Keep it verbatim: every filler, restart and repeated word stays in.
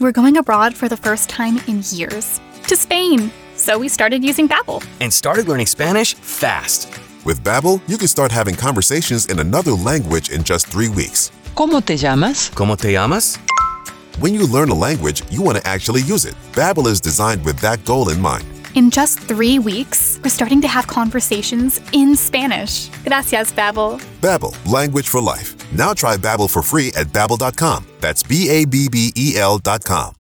We're going abroad for the first time in years. To Spain. So we started using Babbel. And started learning Spanish fast. With Babbel, you can start having conversations in another language in just three weeks. ¿Cómo te llamas? ¿Cómo te llamas? When you learn a language, you want to actually use it. Babbel is designed with that goal in mind. In just three weeks, we're starting to have conversations in Spanish. Gracias, Babbel. Babbel, language for life. Now try Babbel for free at babbel dot com. That's B A B B E L dot com.